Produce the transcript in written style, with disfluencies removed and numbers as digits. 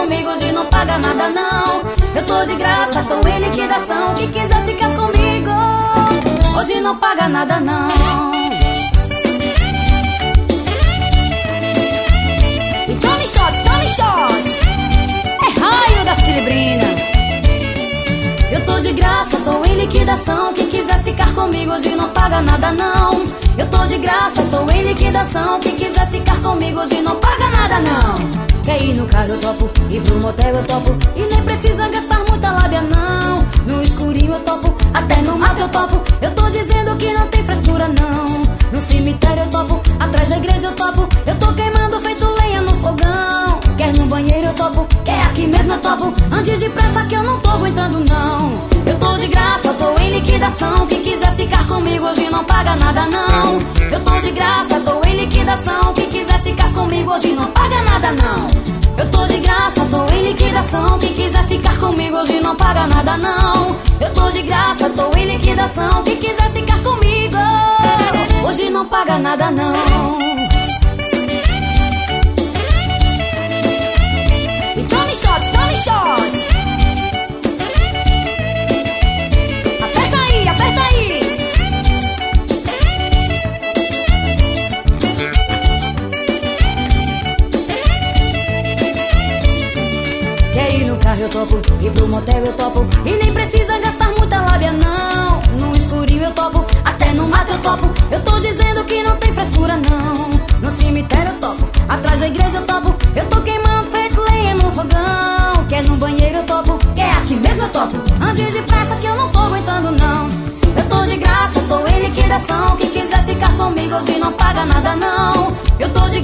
comigo hoje não paga nada não. Eu tô de graça, tô em liquidação. Quem quiser ficar comigo hoje não paga nada não. E tome shot, é raio da Celebrina. Eu tô de graça, tô em liquidação. Quem quiser ficar comigo hoje não paga nada não. Eu tô de graça, tô em liquidação. Quem quiser ficar comigo hoje não paga nada não. Quer ir no carro eu topo, ir pro motel eu topo. E nem precisa gastar muita lábia não. No escurinho eu topo, até no mato eu topo. Eu tô dizendo que não tem frescura não. No cemitério eu topo, atrás da igreja eu topo. Eu tô queimando feito lenha no fogão. Quer no banheiro eu topo, quer aqui mesmo eu topo. Antes depressa que eu não tô aguentando não. Eu tô de graça, tô em liquidação. Quem quiser ficar comigo hoje não paga nada não. Eu tô de graça, tô em liquidação. Quem quiser ficar comigo hoje não paga nada não. Eu tô de graça, tô em liquidação. Quem quiser ficar comigo hoje não paga nada não. Eu tô de graça, tô em liquidação. Quem quiser ficar comigo hoje não paga nada não. E tome shot. Aperta aí. Quer ir no carro eu topo, ir pro motel eu topo. E nem precisa gastar muita lábia não. No escurinho eu topo, até no mato eu topo. Eu tô dizendo que não tem frescura não. No cemitério eu topo, atrás da igreja eu topo. Eu tô queimando feito lenha no fogão. Quer no banheiro eu topo, quer aqui mesmo eu topo. Antes depressa que eu não tô aguentando não. Eu tô de graça, tô em liquidação. Quem quiser ficar comigo hoje não paga nada não. Eu tô de